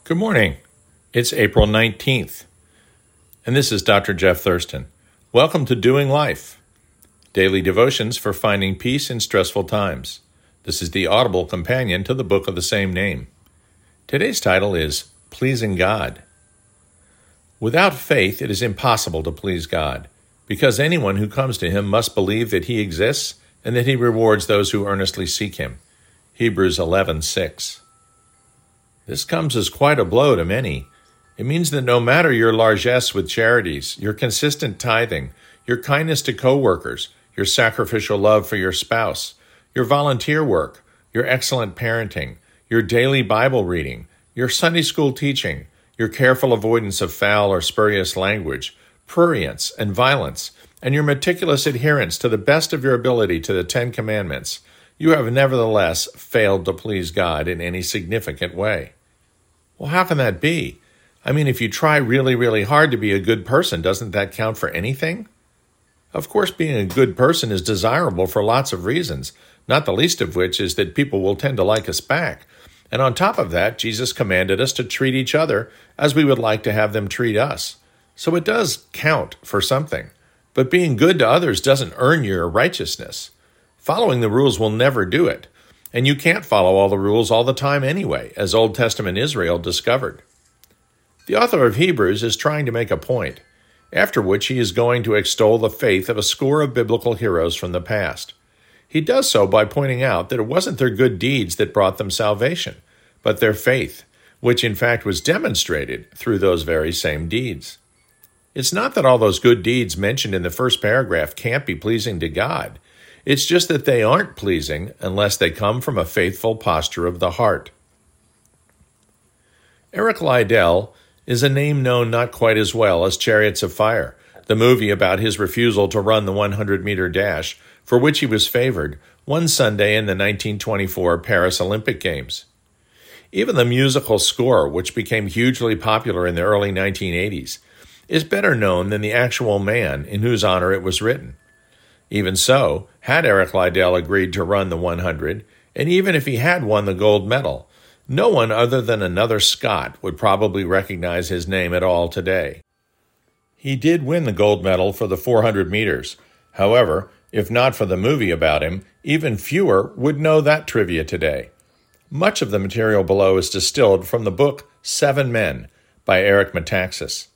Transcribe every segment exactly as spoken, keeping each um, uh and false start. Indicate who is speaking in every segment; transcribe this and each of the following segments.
Speaker 1: Good morning. It's April nineteenth, and this is Doctor Jeff Thurston. Welcome to Doing Life, daily devotions for finding peace in stressful times. This is the audible companion to the book of the same name. Today's title is Pleasing God. Without faith, it is impossible to please God, because anyone who comes to Him must believe that He exists and that He rewards those who earnestly seek Him. Hebrews eleven six. This comes as quite a blow to many. It means that no matter your largesse with charities, your consistent tithing, your kindness to coworkers, your sacrificial love for your spouse, your volunteer work, your excellent parenting, your daily Bible reading, your Sunday school teaching, your careful avoidance of foul or spurious language, prurience and violence, and your meticulous adherence to the best of your ability to the Ten Commandments, you have nevertheless failed to please God in any significant way. Well, how can that be? I mean, if you try really, really hard to be a good person, doesn't that count for anything? Of course, being a good person is desirable for lots of reasons, not the least of which is that people will tend to like us back. And on top of that, Jesus commanded us to treat each other as we would like to have them treat us. So it does count for something. But being good to others doesn't earn your righteousness. Following the rules will never do it. And you can't follow all the rules all the time anyway, as Old Testament Israel discovered. The author of Hebrews is trying to make a point, after which he is going to extol the faith of a score of biblical heroes from the past. He does so by pointing out that it wasn't their good deeds that brought them salvation, but their faith, which in fact was demonstrated through those very same deeds. It's not that all those good deeds mentioned in the first paragraph can't be pleasing to God. It's just that they aren't pleasing unless they come from a faithful posture of the heart. Eric Liddell is a name known not quite as well as Chariots of Fire, the movie about his refusal to run the hundred-meter dash, for which he was favored, one Sunday in the nineteen twenty-four Paris Olympic Games. Even the musical score, which became hugely popular in the early nineteen eighties, is better known than the actual man in whose honor it was written. Even so, had Eric Liddell agreed to run the hundred, and even if he had won the gold medal, no one other than another Scot would probably recognize his name at all today. He did win the gold medal for the four hundred meters. However, if not for the movie about him, even fewer would know that trivia today. Much of the material below is distilled from the book Seven Men by Eric Metaxas.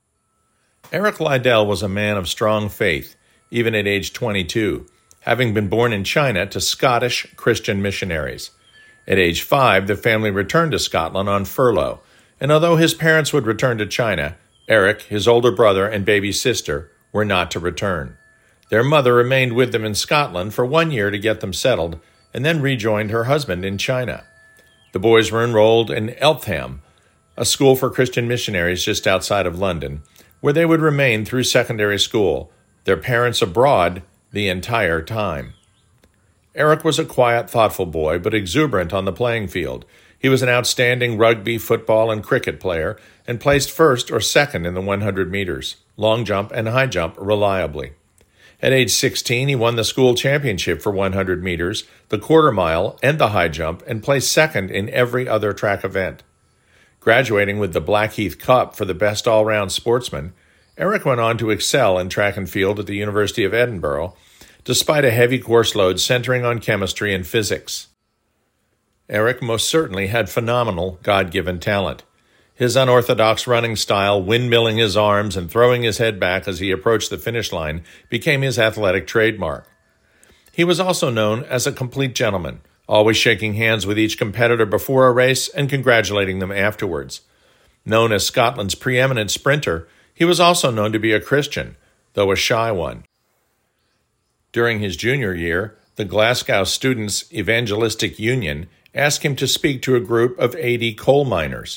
Speaker 1: Eric Liddell was a man of strong faith, even at age twenty-two, having been born in China to Scottish Christian missionaries. At age five, the family returned to Scotland on furlough, and although his parents would return to China, Eric, his older brother, and baby sister were not to return. Their mother remained with them in Scotland for one year to get them settled, and then rejoined her husband in China. The boys were enrolled in Eltham, a school for Christian missionaries just outside of London, where they would remain through secondary school, their parents abroad the entire time. Eric was a quiet, thoughtful boy, but exuberant on the playing field. He was an outstanding rugby, football, and cricket player, and placed first or second in the hundred meters, long jump, and high jump reliably. At age sixteen, he won the school championship for hundred meters, the quarter mile, and the high jump, and placed second in every other track event. Graduating with the Blackheath Cup for the best all-round sportsman, Eric went on to excel in track and field at the University of Edinburgh, despite a heavy course load centering on chemistry and physics. Eric most certainly had phenomenal God-given talent. His unorthodox running style, windmilling his arms and throwing his head back as he approached the finish line, became his athletic trademark. He was also known as a complete gentleman, always shaking hands with each competitor before a race and congratulating them afterwards. Known as Scotland's preeminent sprinter, he was also known to be a Christian, though a shy one. During his junior year, the Glasgow Students' Evangelistic Union asked him to speak to a group of eighty coal miners.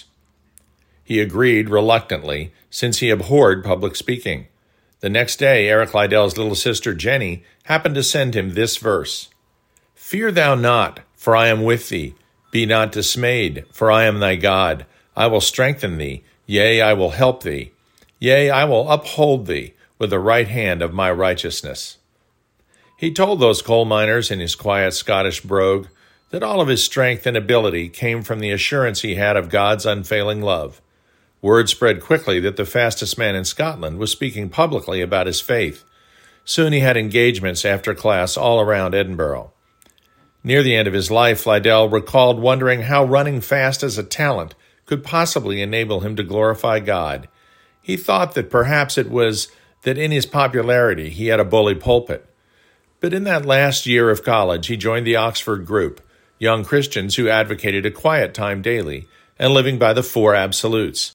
Speaker 1: He agreed reluctantly, since he abhorred public speaking. The next day, Eric Liddell's little sister Jenny happened to send him this verse: "Fear thou not, for I am with thee. Be not dismayed, for I am thy God. I will strengthen thee, yea, I will help thee. Yea, I will uphold thee with the right hand of my righteousness." He told those coal miners in his quiet Scottish brogue that all of his strength and ability came from the assurance he had of God's unfailing love. Word spread quickly that the fastest man in Scotland was speaking publicly about his faith. Soon he had engagements after class all around Edinburgh. Near the end of his life, Liddell recalled wondering how running fast as a talent could possibly enable him to glorify God. He thought that perhaps it was that in his popularity he had a bully pulpit. But in that last year of college, he joined the Oxford group, young Christians who advocated a quiet time daily and living by the four absolutes: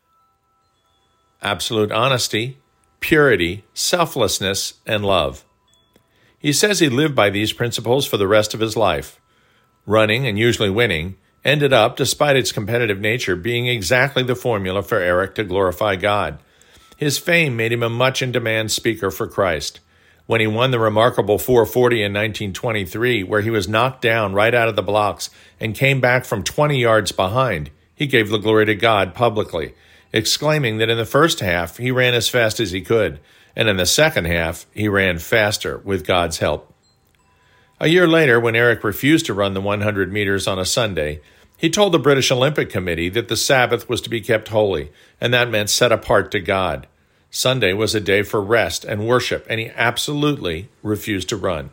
Speaker 1: absolute honesty, purity, selflessness, and love. He says he lived by these principles for the rest of his life. Running, and usually winning, ended up, despite its competitive nature, being exactly the formula for Eric to glorify God. His fame made him a much-in-demand speaker for Christ. When he won the remarkable four forty in nineteen twenty-three, where he was knocked down right out of the blocks and came back from twenty yards behind, he gave the glory to God publicly, exclaiming that in the first half he ran as fast as he could, and in the second half he ran faster with God's help. A year later, when Eric refused to run the one hundred meters on a Sunday, he told the British Olympic Committee that the Sabbath was to be kept holy, and that meant set apart to God. Sunday was a day for rest and worship, and he absolutely refused to run.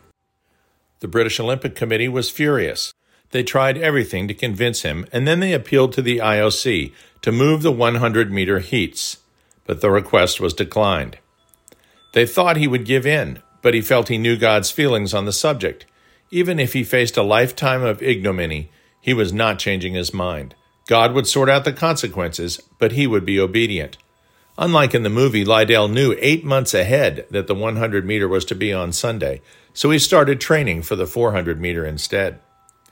Speaker 1: The British Olympic Committee was furious. They tried everything to convince him, and then they appealed to the I O C to move the one hundred meter heats, but the request was declined. They thought he would give in, but he felt he knew God's feelings on the subject. Even if he faced a lifetime of ignominy, he was not changing his mind. God would sort out the consequences, but he would be obedient. Unlike in the movie, Liddell knew eight months ahead that the one hundred meter was to be on Sunday, so he started training for the four hundred meter instead.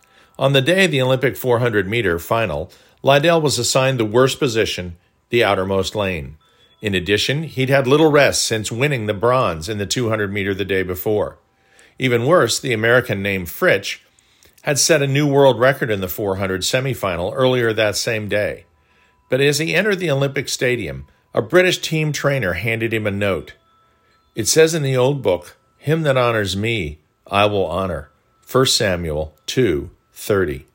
Speaker 1: On the day of the Olympic four hundred meter final, Liddell was assigned the worst position, the outermost lane. In addition, he'd had little rest since winning the bronze in the two hundred meter the day before. Even worse, the American named Fritsch had set a new world record in the four hundred semifinal earlier that same day. But as he entered the Olympic Stadium, a British team trainer handed him a note. It says in the old book, "Him that honors me, I will honor." First Samuel two thirty.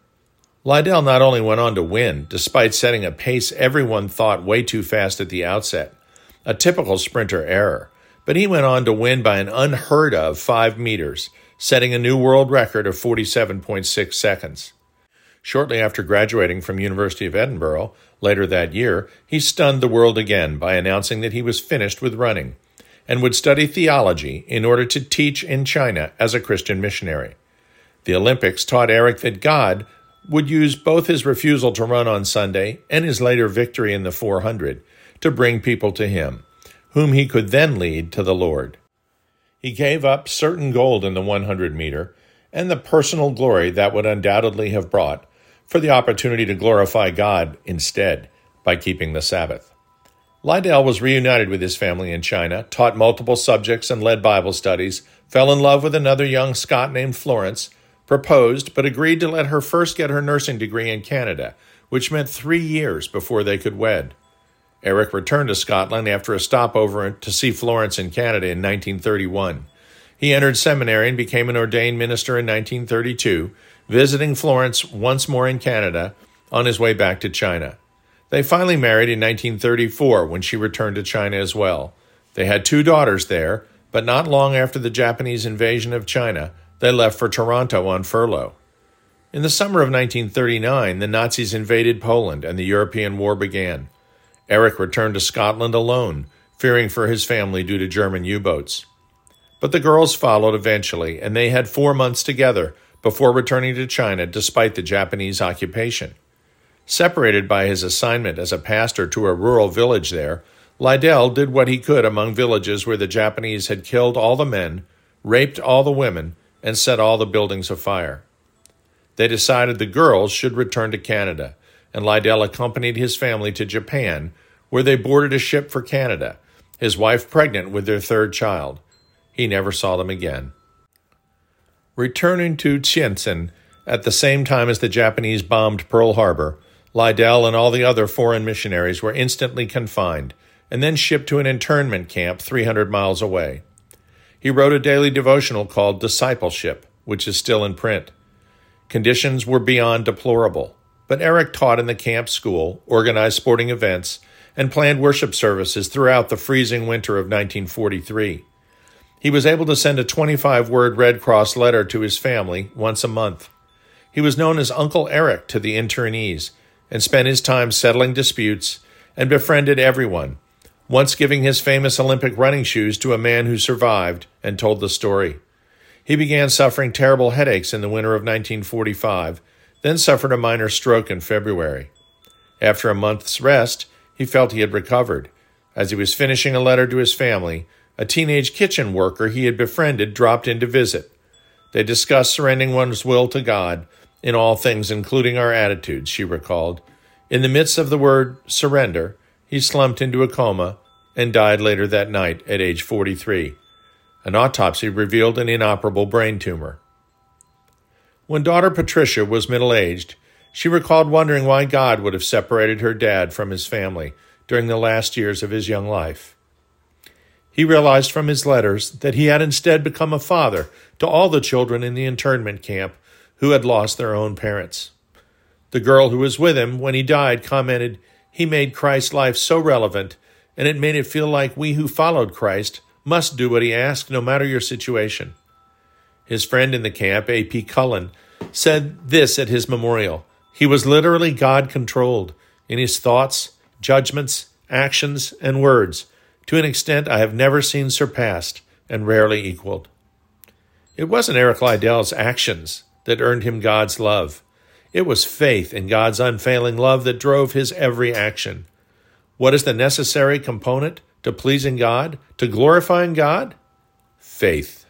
Speaker 1: Liddell not only went on to win, despite setting a pace everyone thought way too fast at the outset, a typical sprinter error, but he went on to win by an unheard of five meters, setting a new world record of forty-seven point six seconds. Shortly after graduating from University of Edinburgh, later that year, he stunned the world again by announcing that he was finished with running and would study theology in order to teach in China as a Christian missionary. The Olympics taught Eric that God would use both his refusal to run on Sunday and his later victory in the four hundred to bring people to him, whom he could then lead to the Lord. He gave up certain gold in the one hundred meter and the personal glory that would undoubtedly have brought for the opportunity to glorify God instead by keeping the Sabbath. Liddell was reunited with his family in China, taught multiple subjects and led Bible studies, fell in love with another young Scot named Florence, proposed but agreed to let her first get her nursing degree in Canada, which meant three years before they could wed. Eric returned to Scotland after a stopover to see Florence in Canada in nineteen thirty-one. He entered seminary and became an ordained minister in nineteen thirty-two, visiting Florence once more in Canada on his way back to China. They finally married in nineteen thirty-four when she returned to China as well. They had two daughters there, but not long after the Japanese invasion of China, they left for Toronto on furlough. In the summer of nineteen thirty-nine, the Nazis invaded Poland and the European War began. Eric returned to Scotland alone, fearing for his family due to German U-boats. But the girls followed eventually, and they had four months together before returning to China despite the Japanese occupation. Separated by his assignment as a pastor to a rural village there, Liddell did what he could among villages where the Japanese had killed all the men, raped all the women, and set all the buildings afire. They decided the girls should return to Canada, and Liddell accompanied his family to Japan, where they boarded a ship for Canada, his wife pregnant with their third child. He never saw them again. Returning to Tientsin at the same time as the Japanese bombed Pearl Harbor, Liddell and all the other foreign missionaries were instantly confined and then shipped to an internment camp three hundred miles away. He wrote a daily devotional called Discipleship, which is still in print. Conditions were beyond deplorable, but Eric taught in the camp school, organized sporting events, and planned worship services throughout the freezing winter of nineteen forty-three. He was able to send a twenty-five word Red Cross letter to his family once a month. He was known as Uncle Eric to the internees and spent his time settling disputes and befriended everyone, once giving his famous Olympic running shoes to a man who survived and told the story. He began suffering terrible headaches in the winter of nineteen forty-five, then suffered a minor stroke in February. After a month's rest, he felt he had recovered. As he was finishing a letter to his family, a teenage kitchen worker he had befriended dropped in to visit. They discussed surrendering one's will to God in all things, including our attitudes, she recalled. In the midst of the word surrender, he slumped into a coma and died later that night at age forty-three. An autopsy revealed an inoperable brain tumor. When daughter Patricia was middle-aged, she recalled wondering why God would have separated her dad from his family during the last years of his young life. He realized from his letters that he had instead become a father to all the children in the internment camp who had lost their own parents. The girl who was with him when he died commented, "He made Christ's life so relevant, and it made it feel like we who followed Christ must do what he asked no matter your situation." His friend in the camp, A P Cullen, said this at his memorial: "He was literally God-controlled in his thoughts, judgments, actions, and words, to an extent I have never seen surpassed and rarely equaled." It wasn't Eric Liddell's actions that earned him God's love. It was faith in God's unfailing love that drove his every action. What is the necessary component to pleasing God, to glorifying God? Faith.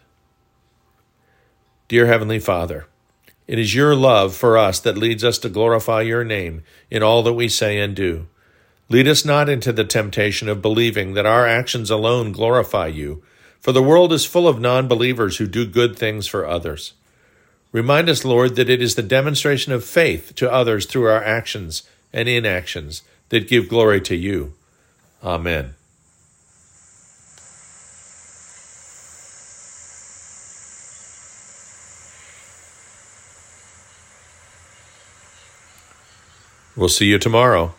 Speaker 1: Dear Heavenly Father, it is your love for us that leads us to glorify your name in all that we say and do. Lead us not into the temptation of believing that our actions alone glorify you, for the world is full of non-believers who do good things for others. Remind us, Lord, that it is the demonstration of faith to others through our actions and inactions that give glory to you. Amen. We'll see you tomorrow.